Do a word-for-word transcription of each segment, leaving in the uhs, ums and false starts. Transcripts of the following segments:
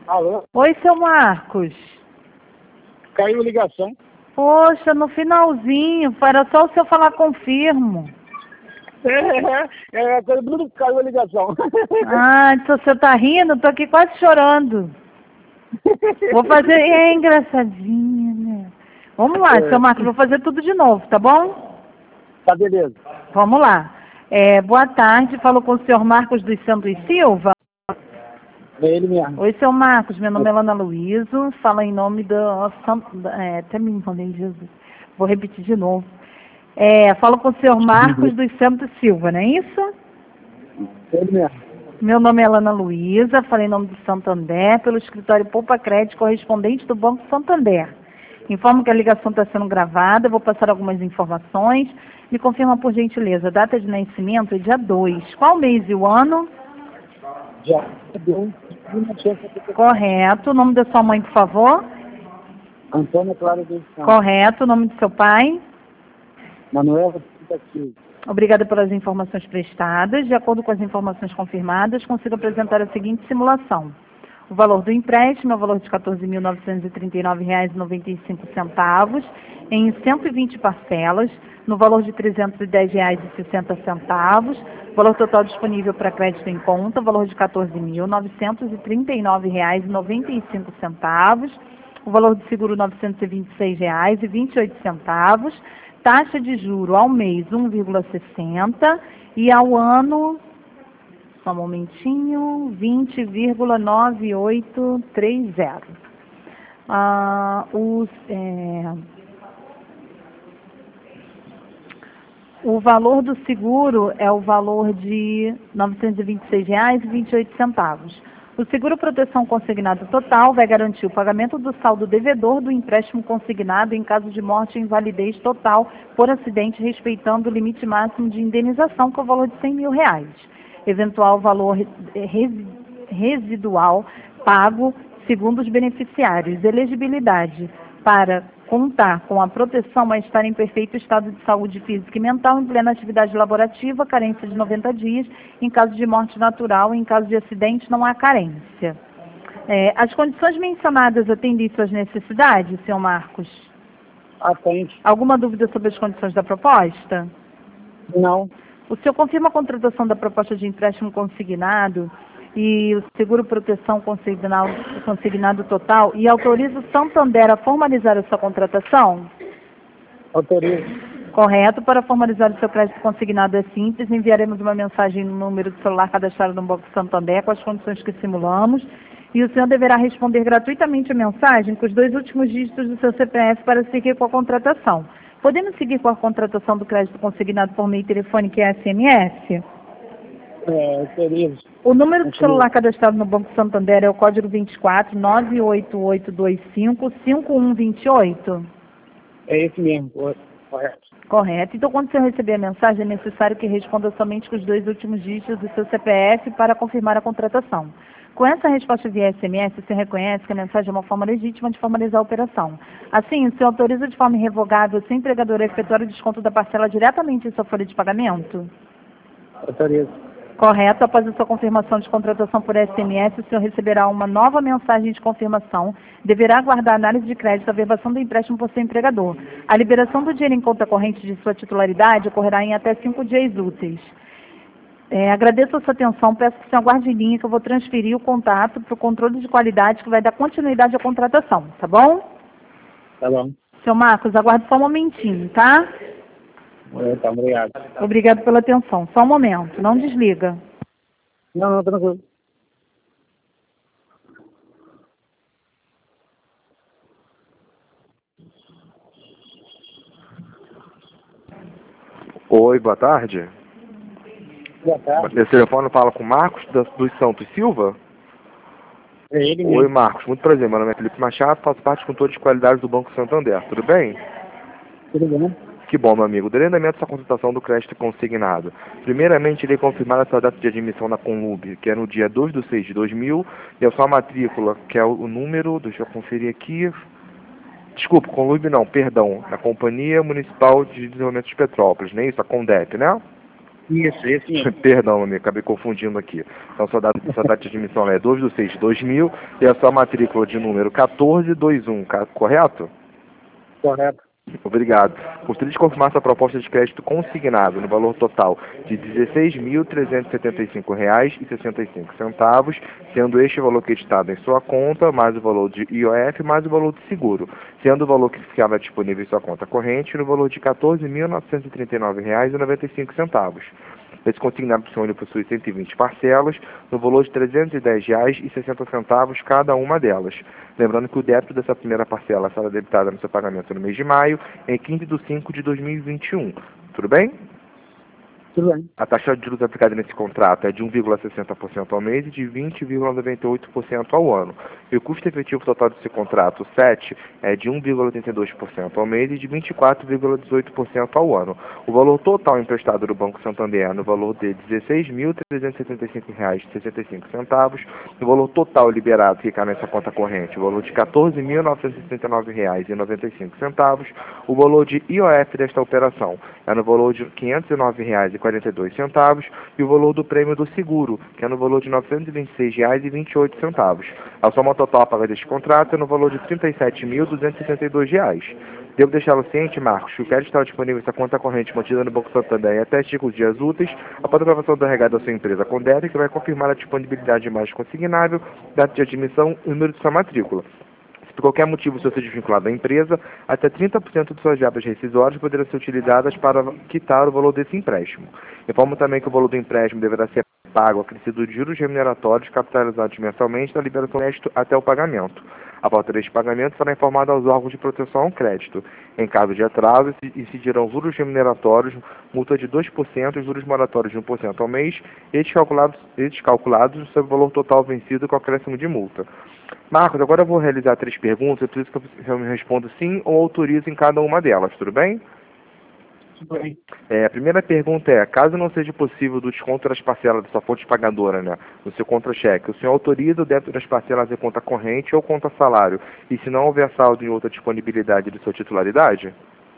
Alô? Oi, seu Marcos. Caiu a ligação. Poxa, no finalzinho, era só o senhor falar confirmo. É, é, tudo caiu a ligação. Ah, então você tá rindo? Tô aqui quase chorando. Vou fazer... É engraçadinho, né? Vamos lá, É. seu Marcos, vou fazer tudo de novo, tá bom? Tá, beleza. Vamos lá. É, boa tarde, falou com o senhor Marcos dos Santos Silva. É ele mesmo. Oi, seu Marcos, meu nome é Ana Luísa, fala em nome do... É, até me enrolei, Jesus. Vou repetir de novo. É, falo com o senhor Marcos dos Santos Silva, não é isso? É ele mesmo. Meu nome é Ana Luísa, falei em nome do Santander, pelo escritório Poupa Crédito, correspondente do Banco Santander. Informo que a ligação está sendo gravada, vou passar algumas informações. Me confirma, por gentileza, a data de nascimento é dia dois. Qual mês e o ano? Já deu mil novecentos e setenta e quatro. Correto. O nome da sua mãe, por favor? Antônia Clara dos Santos. Correto. O nome do seu pai? Manuela Tentativa. Obrigada pelas informações prestadas. De acordo com as informações confirmadas, consigo apresentar a seguinte simulação. O valor do empréstimo é o valor de quatorze mil novecentos e trinta e nove reais e noventa e cinco centavos em cento e vinte parcelas, no valor de trezentos e dez reais e sessenta centavos. Valor total disponível para crédito em conta, valor de quatorze mil novecentos e trinta e nove reais e noventa e cinco centavos. O valor do seguro novecentos e vinte e seis reais e vinte e oito centavos. Taxa de juro ao mês um vírgula sessenta e ao ano, só um momentinho, vinte vírgula nove oito três zero. Ah, os, é, o valor do seguro é o valor de novecentos e vinte e seis reais e vinte e oito centavos. O seguro proteção consignado total vai garantir o pagamento do saldo devedor do empréstimo consignado em caso de morte e invalidez total por acidente, respeitando o limite máximo de indenização, que é o valor de cem mil reais. Eventual valor residual pago segundo os beneficiários. Elegibilidade para contar com a proteção, mas estar em perfeito estado de saúde física e mental, em plena atividade laborativa, carência de noventa dias, em caso de morte natural, em caso de acidente, não há carência. É, as condições mencionadas atendem suas necessidades, senhor Marcos? Atende. Alguma dúvida sobre as condições da proposta? Não. O senhor confirma a contratação da proposta de empréstimo consignado e o seguro proteção consignado, consignado total e autoriza o Santander a formalizar a sua contratação? Autoriza. Correto. Para formalizar o seu crédito consignado é simples. Enviaremos uma mensagem no número de celular cadastrado no Banco Santander com as condições que simulamos e o senhor deverá responder gratuitamente a mensagem com os dois últimos dígitos do seu C P F para seguir com a contratação. Podemos seguir com a contratação do crédito consignado por meio telefônico e S M S? É, autoriza. O número de celular cadastrado no Banco Santander é o código vinte e quatro, nove oito oito dois cinco, cinco um dois oito? É esse mesmo, correto. Correto. Então, quando você receber a mensagem, é necessário que responda somente com os dois últimos dígitos do seu C P F para confirmar a contratação. Com essa resposta via S M S, você reconhece que a mensagem é uma forma legítima de formalizar a operação. Assim, o senhor autoriza de forma irrevogável o seu empregador a efetuar o desconto da parcela diretamente em sua folha de pagamento? Autoriza. Correto. Após a sua confirmação de contratação por S M S, o senhor receberá uma nova mensagem de confirmação. Deverá aguardar a análise de crédito, a averbação do empréstimo por seu empregador. A liberação do dinheiro em conta corrente de sua titularidade ocorrerá em até cinco dias úteis. É, agradeço a sua atenção, peço que o senhor aguarde em linha que eu vou transferir o contato para o controle de qualidade que vai dar continuidade à contratação, tá bom? Tá bom. Seu Marcos, aguarde só um momentinho, tá? É, tá, obrigado. Obrigado pela atenção. Só um momento, não desliga. Não, não, tranquilo. Oi, boa tarde. Boa tarde. Esse telefone fala com o Marcos da- dos Santos Silva? É ele Oi, mesmo. Marcos. Muito prazer. Meu nome é Felipe Machado, faço parte do controle de qualidade do Banco Santander. Tudo bem? Tudo bem? Que bom, meu amigo. Durante a sua contratação do crédito consignado, primeiramente, irei confirmar a sua data de admissão na Conlub, que é no dia dois de seis de dois mil, e a sua matrícula, que é o número, deixa eu conferir aqui. Desculpa, Conlub não, perdão, na Companhia Municipal de Desenvolvimento de Petrópolis, não é isso? A Condep, né? Isso, esse mesmo. Perdão, me acabei confundindo aqui. Então, sua data, sua data de admissão é dois de seis de dois mil e a sua matrícula de número quatorze vinte e um, ca- correto? Correto. Obrigado. Gostaria de confirmar sua proposta de crédito consignado no valor total de dezesseis mil trezentos e setenta e cinco reais e sessenta e cinco centavos, sendo este o valor creditado em sua conta, mais o valor de I O F, mais o valor de seguro, sendo o valor que ficava disponível em sua conta corrente no valor de quatorze mil novecentos e trinta e nove reais e noventa e cinco centavos. Esse consignado por senhor possui cento e vinte parcelas, no valor de trezentos e dez reais e sessenta centavos cada uma delas. Lembrando que o débito dessa primeira parcela será debitada no seu pagamento no mês de maio, em quinze de cinco de dois mil e vinte e um. Tudo bem? Tudo bem. A taxa de juros aplicada nesse contrato é de um vírgula sessenta por cento ao mês e de vinte vírgula noventa e oito por cento ao ano. E o custo efetivo total desse contrato, sete, é de um vírgula oitenta e dois por cento ao mês e de vinte e quatro vírgula dezoito por cento ao ano. O valor total emprestado do Banco Santander é no valor de dezesseis mil trezentos e setenta e cinco reais e sessenta e cinco centavos. O valor total liberado que cai nessa conta corrente, o valor de quatorze mil novecentos e setenta e nove reais e noventa e cinco centavos. O valor de I O F desta operação é no valor de quinhentos e nove reais e quarenta e dois centavos e o valor do prêmio do seguro, que é no valor de novecentos e vinte e seis reais e vinte e oito centavos. A soma total a pagar deste contrato é no valor de trinta e sete mil duzentos e sessenta e dois reais. Devo deixá-lo ciente, Marcos, que o crédito está disponível em sua conta corrente mantida no Banco Santander até cinco dias úteis, após a aprovação do regado da sua empresa com D E B, que vai confirmar a disponibilidade de mais consignável, data de admissão e número de sua matrícula. Se por qualquer motivo o senhor seja desvinculado da empresa, até trinta por cento de suas verbas rescisórias poderão ser utilizadas para quitar o valor desse empréstimo. Informo também que o valor do empréstimo deverá ser pago acrescido de juros remuneratórios capitalizados mensalmente da liberação do crédito até o pagamento. A pauta deste pagamento será informada aos órgãos de proteção ao crédito. Em caso de atraso, incidirão juros remuneratórios, multa de dois por cento e juros moratórios de um por cento ao mês, estes calculados, estes calculados sobre o valor total vencido com acréscimo de multa. Marcos, agora eu vou realizar três perguntas, eu preciso que eu me responda sim ou autorizo em cada uma delas, tudo bem? Tudo bem. É, a primeira pergunta é, caso não seja possível do desconto das parcelas da sua fonte pagadora, né, no seu contra-cheque, o senhor autoriza o débito das parcelas em conta corrente ou conta salário? E se não houver saldo em outra disponibilidade de sua titularidade?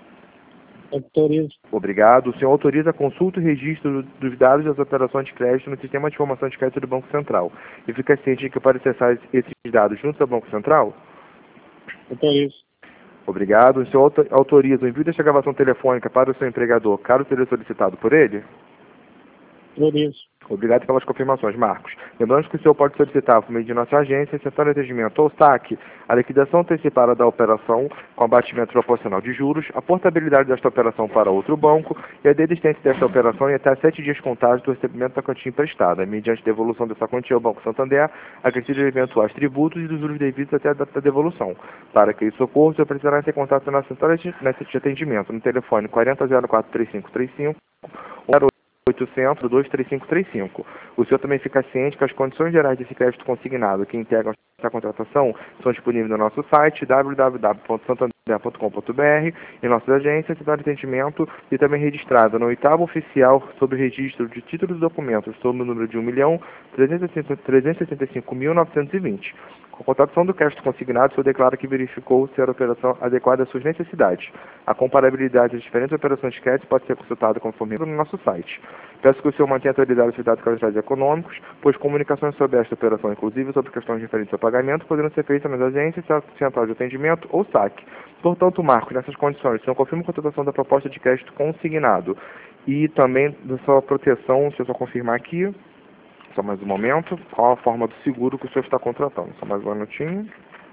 Autorizo. Obrigado. O senhor autoriza a consulta e registro dos dados das operações de crédito no sistema de informação de crédito do Banco Central. E fica ciente de que para acessar esses dados junto ao Banco Central? Autorizo. Obrigado. O senhor autoriza o envio desta gravação telefônica para o seu empregador, caso seja solicitado por ele? Autorizo. Obrigado pelas confirmações, Marcos. Lembrando que o senhor pode solicitar, por meio de nossa agência, Central de Atendimento ou S A C, a liquidação antecipada da operação com abatimento proporcional de juros, a portabilidade desta operação para outro banco e a desistência desta operação em até sete dias contados do recebimento da quantia emprestada, mediante devolução dessa quantia ao Banco Santander, acrescido de eventuais tributos e dos juros devidos até a data da devolução. Para que isso ocorra, o senhor precisará entrar em contato na Central de Atendimento no telefone quarenta zero quatro três cinco três cinco ou oitocentos, dois três cinco três cinco. O senhor também fica ciente que as condições gerais desse crédito consignado que integram essa contratação são disponíveis no nosso site w w w ponto santander ponto com ponto b r, em nossas agências, central de atendimento e também registrado no oitavo oficial sobre registro de títulos e documentos sob o número de um milhão trezentos e sessenta e cinco mil novecentos e vinte. Com a contratação do crédito consignado, o senhor declara que verificou ser a operação adequada às suas necessidades. A comparabilidade das diferentes operações de crédito pode ser consultada conforme no nosso site. Peço que o senhor mantenha atualizado os dados cadastrais econômicos, pois comunicações sobre esta operação, inclusive sobre questões referentes ao pagamento, poderão ser feitas nas agências, central de atendimento ou S A C. Portanto, Marcos, nessas condições, o senhor confirma a contratação da proposta de crédito consignado e também da sua proteção, se eu só confirmar aqui, só mais um momento, qual a forma do seguro que o senhor está contratando. Só mais um minutinho.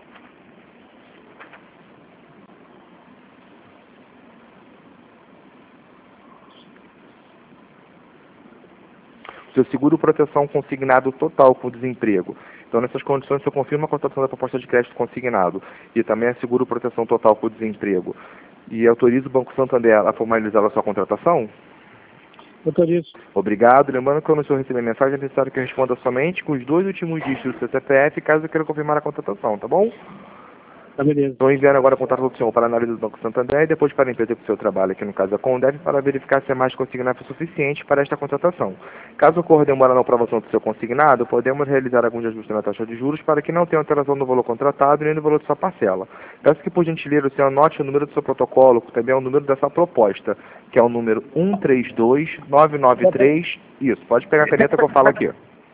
Seu seguro proteção consignado total por desemprego. Então, nessas condições, o senhor confirma a contratação da proposta de crédito consignado e também é seguro proteção total por desemprego. E autoriza o Banco Santander a formalizar a sua contratação? Autorizo. Obrigado. Lembrando que quando o senhor receber mensagem, é necessário que eu responda somente com os dois últimos dígitos do seu C P F, caso eu queira confirmar a contratação, tá bom? Tá, beleza. Estou enviando agora o contrato do senhor para a análise do Banco Santander e depois para a empresa que o senhor trabalha, que no caso é a Condev, para verificar se a margem consignada é suficiente para esta contratação. Caso ocorra demora na aprovação do seu consignado, podemos realizar alguns ajustes na taxa de juros para que não tenha alteração no valor contratado nem no valor de sua parcela. Peço que, por gentileza, o senhor anote o número do seu protocolo, que também é o número dessa proposta, que é o número um três dois nove nove três. Isso, pode pegar a caneta que eu falo aqui.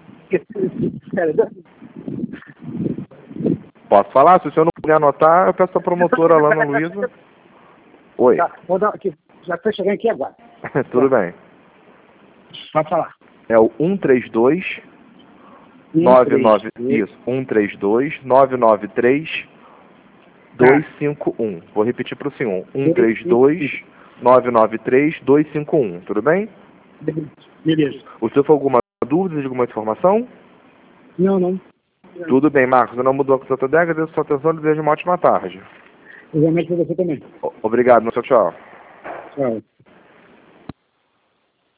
Posso falar? Se o senhor não puder anotar, eu peço a promotora lá no Luísa. Oi. Tá, vou dar aqui. Já estou chegando aqui agora. Tudo bem. Pode falar. É o um três dois nove nove. Isso, um três dois nove nove três dois cinco um. Vou repetir para o senhor. um três dois nove nove três dois cinco um. Tudo bem? Beleza. O senhor tem alguma dúvida, alguma informação? Não, não. Tudo bem, Marcos. Eu não mudou com Santander, agradeço a sua atenção e desejo uma ótima tarde. Igualmente para você também. O- Obrigado, meu senhor. Tchau. Tchau.